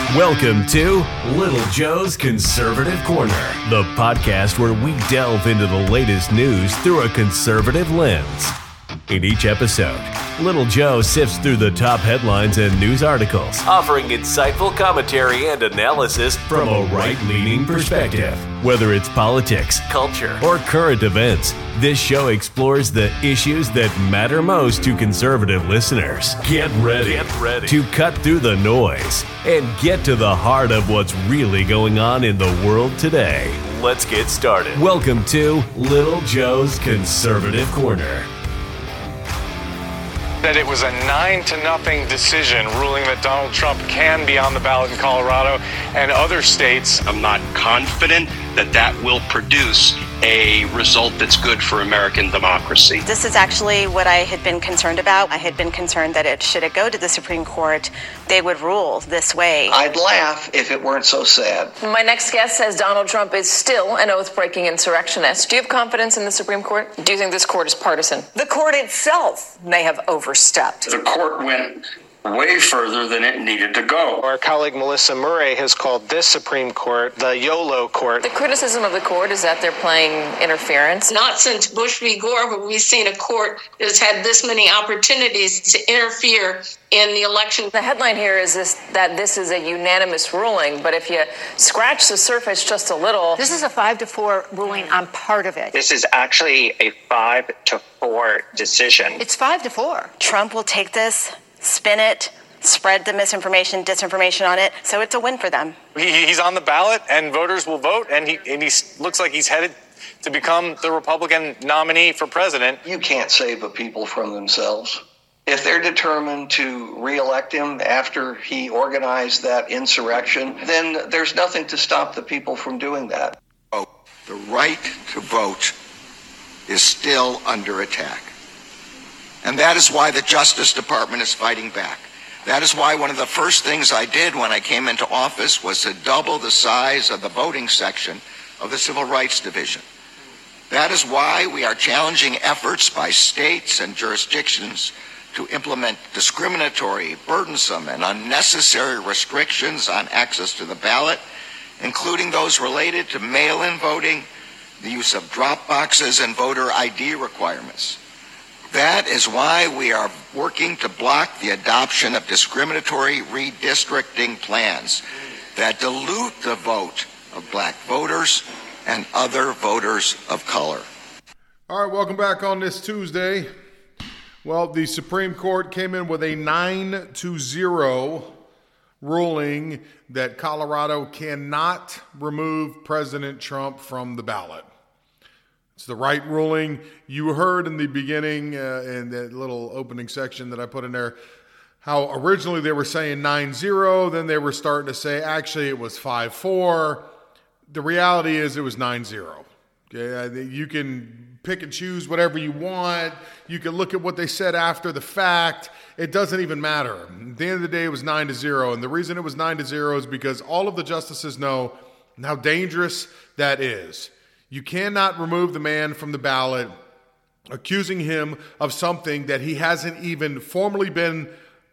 Welcome to Little Joe's Conservative Corner, the podcast where we delve into the latest news through a conservative lens. In each episode, Little Joe sifts through the top headlines and news articles, offering insightful commentary and analysis from a right-leaning perspective. Whether it's politics, culture, or current events, this show explores the issues that matter most to conservative listeners. Get ready to cut through the noise and get to the heart of what's really going on in the world today. Let's get started. Welcome to Little Joe's Conservative Corner. That it was a 9-0 decision ruling that Donald Trump can be on the ballot in Colorado and other states. I'm not confident that that will produce a result that's good for American democracy. This is actually what I had been concerned about. I had been concerned that should it go to the Supreme Court, they would rule this way. I'd laugh if it weren't so sad. My next guest says Donald Trump is still an oath-breaking insurrectionist. Do you have confidence in the Supreme Court? Do you think this court is partisan? The court itself may have overstepped. The court went way further than it needed to go. Our colleague Melissa Murray has called this Supreme Court the YOLO court. The criticism of the court is that they're playing interference. Not since Bush v. Gore have we seen a court that's had this many opportunities to interfere in the election. The headline here is that this is a unanimous ruling, but if you scratch the surface just a little... This is a 5-4 ruling on part of it. This is actually a 5-4 decision. It's 5-4. Trump will take this, spin it, spread the misinformation, disinformation on it, so it's a win for them. He's on the ballot, and voters will vote, and he looks like he's headed to become the Republican nominee for president. You can't save a people from themselves. If they're determined to reelect him after he organized that insurrection, then there's nothing to stop the people from doing that. The right to vote is still under attack. And that is why the Justice Department is fighting back. That is why one of the first things I did when I came into office was to double the size of the voting section of the Civil Rights Division. That is why we are challenging efforts by states and jurisdictions to implement discriminatory, burdensome, and unnecessary restrictions on access to the ballot, including those related to mail-in voting, the use of drop boxes, and voter ID requirements. That is why we are working to block the adoption of discriminatory redistricting plans that dilute the vote of black voters and other voters of color. All right, welcome back on this Tuesday. Well, the Supreme Court came in with a 9-0 ruling that Colorado cannot remove President Trump from the ballot. It's the right ruling. You heard in the beginning, in that little opening section that I put in there, how originally they were saying 9-0, then they were starting to say, actually, it was 5-4. The reality is it was 9-0. Okay? You can pick and choose whatever you want. You can look at what they said after the fact. It doesn't even matter. At the end of the day, it was 9-0. And the reason it was 9-0 is because all of the justices know how dangerous that is. You cannot remove the man from the ballot, accusing him of something that he hasn't even formally been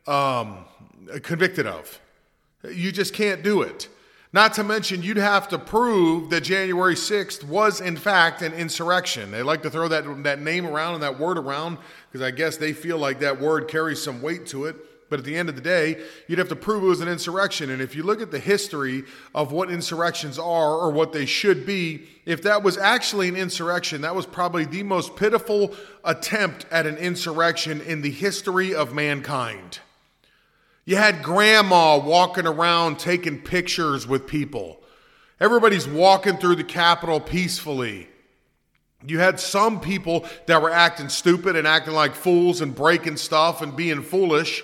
convicted of. You just can't do it. Not to mention, you'd have to prove that January 6th was, in fact, an insurrection. They like to throw that name around and that word around because I guess they feel like that word carries some weight to it. But at the end of the day, you'd have to prove it was an insurrection. And if you look at the history of what insurrections are or what they should be, if that was actually an insurrection, that was probably the most pitiful attempt at an insurrection in the history of mankind. You had grandma walking around taking pictures with people. Everybody's walking through the Capitol peacefully. You had some people that were acting stupid and acting like fools and breaking stuff and being foolish.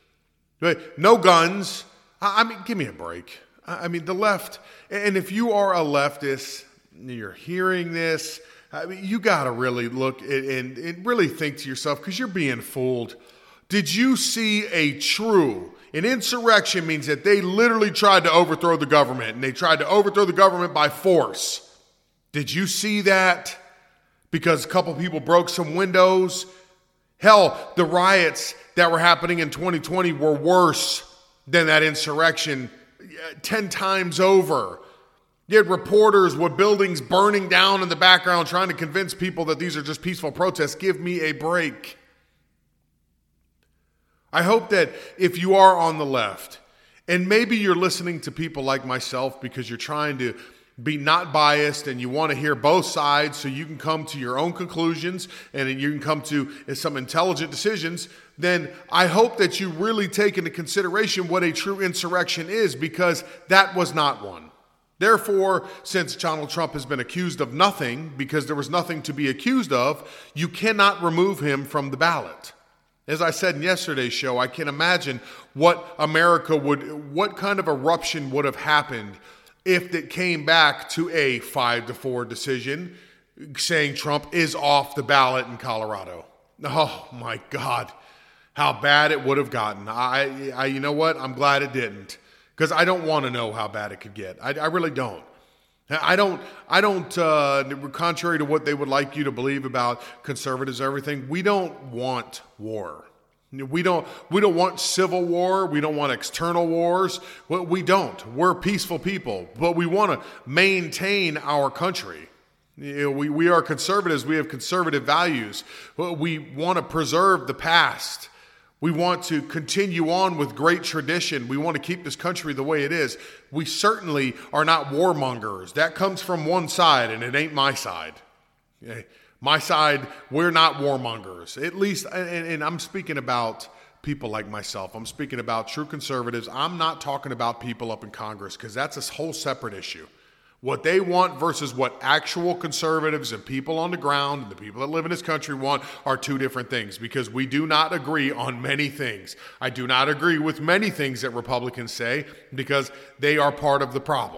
No guns. I mean, give me a break. I mean, the left, and if you are a leftist, you're hearing this, I mean, you got to really look and really think to yourself, because you're being fooled. Did you see an insurrection means that they literally tried to overthrow the government, and they tried to overthrow the government by force. Did you see that? Because a couple people broke some windows. Hell, the riots that were happening in 2020 were worse than that insurrection. 10 times over. You had reporters with buildings burning down in the background trying to convince people that these are just peaceful protests. Give me a break. I hope that if you are on the left, and maybe you're listening to people like myself because you're trying to be not biased and you want to hear both sides so you can come to your own conclusions and you can come to some intelligent decisions, then I hope that you really take into consideration what a true insurrection is, because that was not one. Therefore, since Donald Trump has been accused of nothing because there was nothing to be accused of, you cannot remove him from the ballot. As I said in yesterday's show, I can imagine what kind of eruption would have happened if it came back to a 5-4 decision saying Trump is off the ballot in Colorado. Oh my God, how bad it would have gotten. I you know what? I'm glad it didn't, because I don't want to know how bad it could get. I really don't. I don't, contrary to what they would like you to believe about conservatives and everything, we don't want war. We don't want civil war. We don't want external wars. We don't. We're peaceful people, but we want to maintain our country. We are conservatives. We have conservative values. We want to preserve the past. We want to continue on with great tradition. We want to keep this country the way it is. We certainly are not warmongers. That comes from one side, and it ain't my side. My side, we're not warmongers. At least, and I'm speaking about people like myself. I'm speaking about true conservatives. I'm not talking about people up in Congress, because that's a whole separate issue. What they want versus what actual conservatives and people on the ground and the people that live in this country want are two different things, because we do not agree on many things. I do not agree with many things that Republicans say, because they are part of the problem.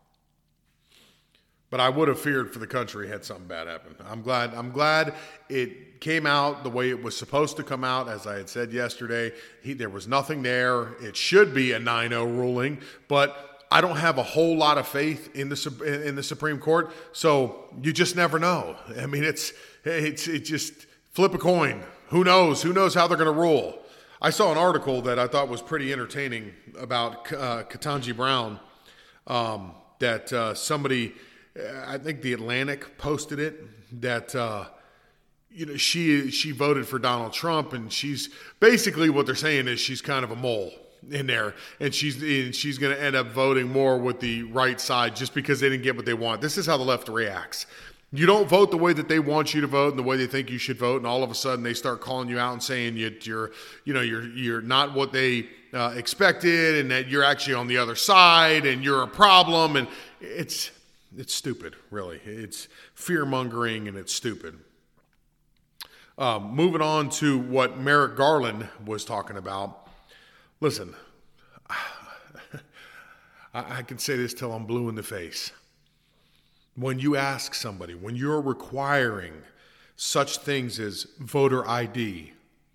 But I would have feared for the country had something bad happen. I'm glad it came out the way it was supposed to come out. As I had said yesterday, there was nothing there. It should be a 9-0 ruling, but I don't have a whole lot of faith in the Supreme Court, so you just never know. I mean, it's just flip a coin. Who knows? Who knows how they're going to rule? I saw an article that I thought was pretty entertaining about Ketanji Brown, that somebody, I think The Atlantic posted it, that she voted for Donald Trump, and she's basically, what they're saying is she's kind of a mole in there, and she's going to end up voting more with the right side just because they didn't get what they want. This is how the left reacts. You don't vote the way that they want you to vote and the way they think you should vote, and all of a sudden they start calling you out and saying you're not what they expected, and that you're actually on the other side and you're a problem, and it's stupid, really. It's fear-mongering, and it's stupid. Moving on to what Merrick Garland was talking about. Listen, I can say this till I'm blue in the face. When you ask somebody, when you're requiring such things as voter ID,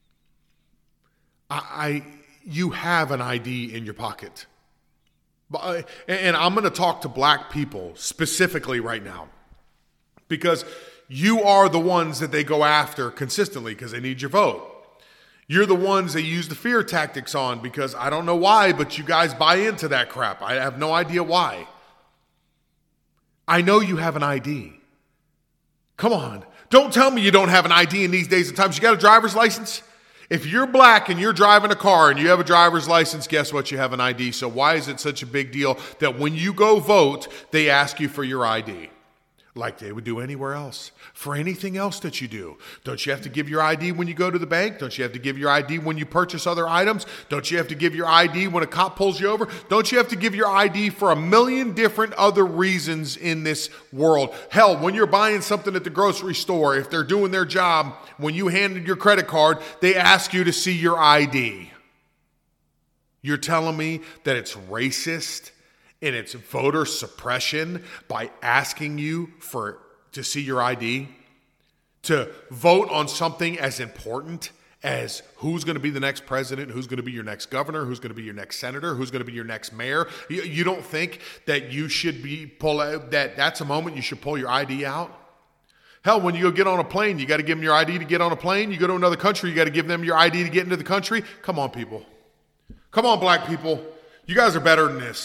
you have an ID in your pocket. And I'm going to talk to black people specifically right now, because you are the ones that they go after consistently because they need your vote. You're the ones they use the fear tactics on, because I don't know why, but you guys buy into that crap. I have no idea why. I know you have an ID. Come on. Don't tell me you don't have an ID in these days and times. You got a driver's license? If you're black and you're driving a car and you have a driver's license, guess what? You have an ID. So why is it such a big deal that when you go vote, they ask you for your ID? Like they would do anywhere else. For anything else that you do. Don't you have to give your ID when you go to the bank? Don't you have to give your ID when you purchase other items? Don't you have to give your ID when a cop pulls you over? Don't you have to give your ID for a million different other reasons in this world? Hell, when you're buying something at the grocery store, if they're doing their job, when you hand your credit card, they ask you to see your ID. You're telling me that it's racist and it's voter suppression by asking you to see your ID, to vote on something as important as who's going to be the next president, who's going to be your next governor, who's going to be your next senator, who's going to be your next mayor. You don't think that you should that's a moment you should pull your ID out? Hell, when you go get on a plane, you got to give them your ID to get on a plane. You go to another country, you got to give them your ID to get into the country. Come on, people. Come on, black people. You guys are better than this.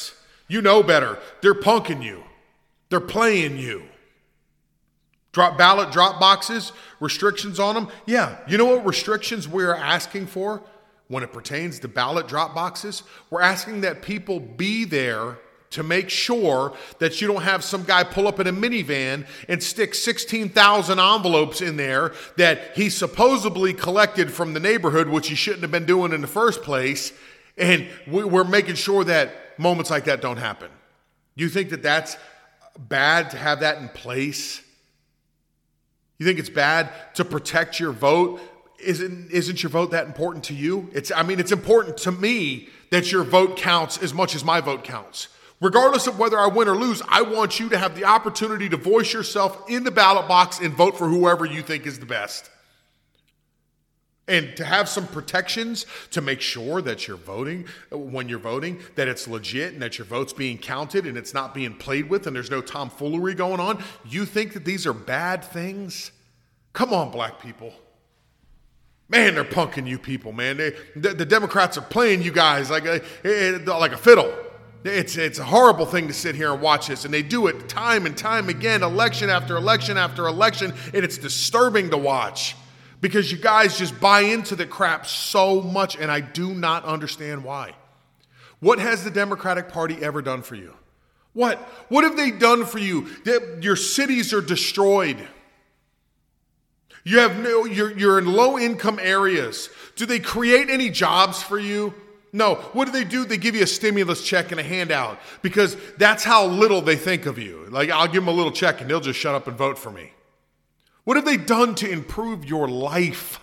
You know better. They're punking you. They're playing you. Drop boxes, restrictions on them. Yeah, you know what restrictions we're asking for when it pertains to ballot drop boxes? We're asking that people be there to make sure that you don't have some guy pull up in a minivan and stick 16,000 envelopes in there that he supposedly collected from the neighborhood, which he shouldn't have been doing in the first place. And we're making sure that moments like that don't happen. You think that that's bad to have that in place? You think it's bad to protect your vote? Isn't your vote that important to you? It's important to me that your vote counts as much as my vote counts. Regardless of whether I win or lose, I want you to have the opportunity to voice yourself in the ballot box and vote for whoever you think is the best. And to have some protections to make sure that you're voting, when you're voting, that it's legit and that your vote's being counted and it's not being played with and there's no tomfoolery going on. You think that these are bad things? Come on, black people. Man, they're punking you people, man. The Democrats are playing you guys like a fiddle. It's a horrible thing to sit here and watch this, and they do it time and time again, election after election after election, and it's disturbing to watch because you guys just buy into the crap so much, and I do not understand why. What has the Democratic Party ever done for you? What have they done for you? Your cities are destroyed. You're in low-income areas. Do they create any jobs for you? No. What do? They give you a stimulus check and a handout because that's how little they think of you. Like, I'll give them a little check and they'll just shut up and vote for me. What have they done to improve your life?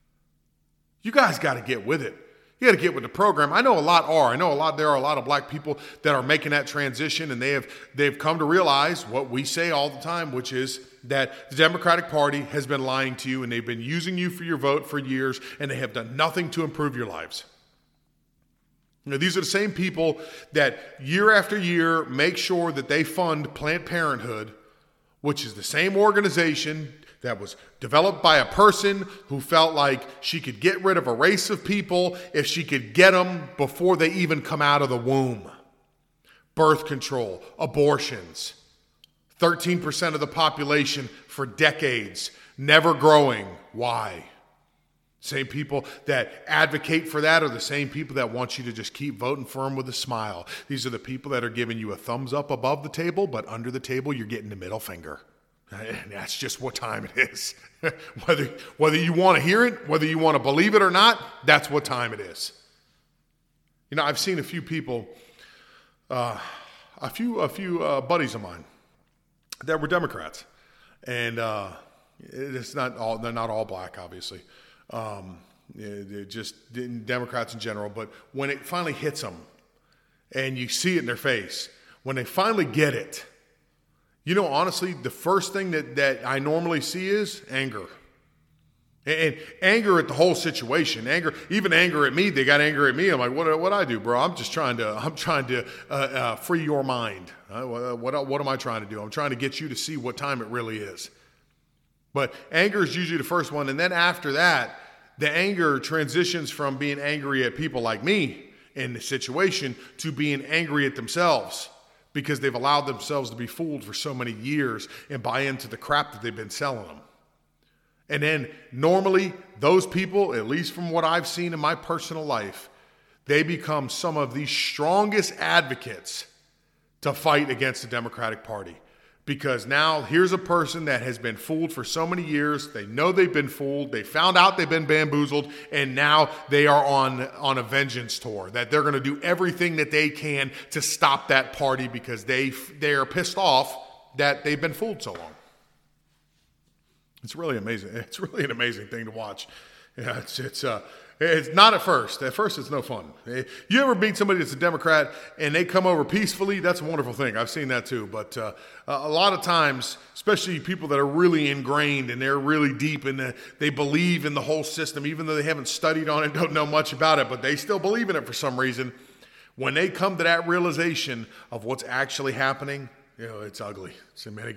You guys got to get with it. You got to get with the program. I know a lot are. There are a lot of black people that are making that transition, and they've come to realize what we say all the time, which is that the Democratic Party has been lying to you, and they've been using you for your vote for years, and they have done nothing to improve your lives. You know, these are the same people that year after year make sure that they fund Planned Parenthood, which is the same organization that was developed by a person who felt like she could get rid of a race of people if she could get them before they even come out of the womb. Birth control, abortions, 13% of the population for decades, never growing. Why? Same people that advocate for that are the same people that want you to just keep voting for them with a smile. These are the people that are giving you a thumbs up above the table, but under the table, you're getting the middle finger. And that's just what time it is. Whether you want to hear it, whether you want to believe it or not, that's what time it is. You know, I've seen a few people, a few buddies of mine that were Democrats, and they're not all black, obviously. They're just Democrats in general. But when it finally hits them, and you see it in their face, when they finally get it. You know, honestly, the first thing that I normally see is anger. And anger at the whole situation. Even anger at me. They got anger at me. I'm like, what I do, bro? I'm trying to free your mind. What am I trying to do? I'm trying to get you to see what time it really is. But anger is usually the first one. And then after that, the anger transitions from being angry at people like me in the situation to being angry at themselves. Because they've allowed themselves to be fooled for so many years and buy into the crap that they've been selling them. And then normally those people, at least from what I've seen in my personal life, they become some of the strongest advocates to fight against the Democratic Party. Because now here's a person that has been fooled for so many years. They know they've been fooled. They found out they've been bamboozled. And now they are on a vengeance tour. That they're going to do everything that they can to stop that party because they are pissed off that they've been fooled so long. It's really amazing. It's really an amazing thing to watch. Yeah, it's not at first. At first, it's no fun. You ever meet somebody that's a Democrat and they come over peacefully? That's a wonderful thing. I've seen that too. But a lot of times, especially people that are really ingrained and they're really deep and they believe in the whole system, even though they haven't studied on it, don't know much about it, but they still believe in it for some reason. When they come to that realization of what's actually happening, you know, it's ugly. So, man,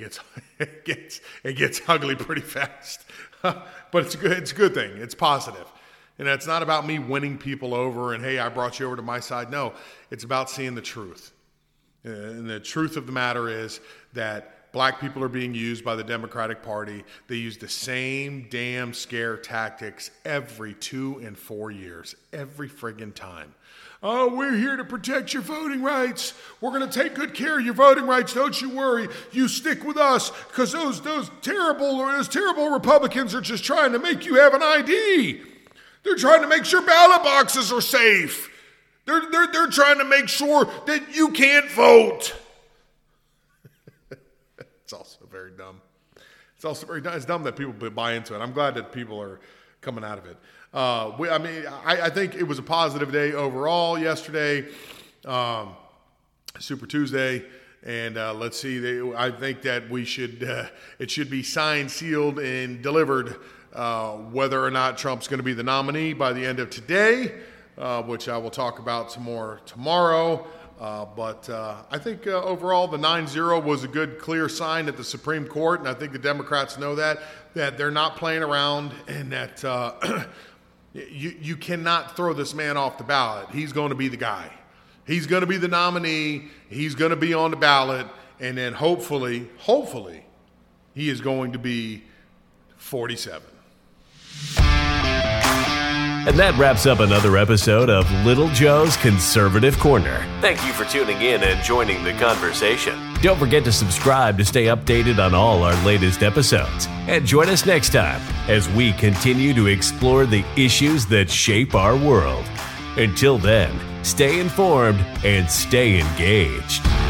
it gets ugly pretty fast. But it's good. It's a good thing. It's positive. And it's not about me winning people over and, hey, I brought you over to my side. No, it's about seeing the truth. And the truth of the matter is that black people are being used by the Democratic Party. They use the same damn scare tactics every 2 and 4 years, every friggin' time. Oh, we're here to protect your voting rights. We're going to take good care of your voting rights. Don't you worry. You stick with us because those terrible Republicans are just trying to make you have an ID. They're trying to make sure ballot boxes are safe. They're trying to make sure that you can't vote. It's also very dumb. It's dumb that people buy into it. I'm glad that people are coming out of it. I think it was a positive day overall yesterday, Super Tuesday, and let's see. I think that it should be signed, sealed, and delivered whether or not Trump's going to be the nominee by the end of today, which I will talk about some more tomorrow. But I think overall the 9-0 was a good, clear sign at the Supreme Court, and I think the Democrats know that they're not playing around, and that you cannot throw this man off the ballot. He's going to be the guy. He's going to be the nominee. He's going to be on the ballot, and then hopefully, he is going to be 47. And that wraps up another episode of Little Joe's Conservative Corner. Thank you for tuning in and joining the conversation. Don't forget to subscribe to stay updated on all our latest episodes. And join us next time as we continue to explore the issues that shape our world. Until then, stay informed and stay engaged.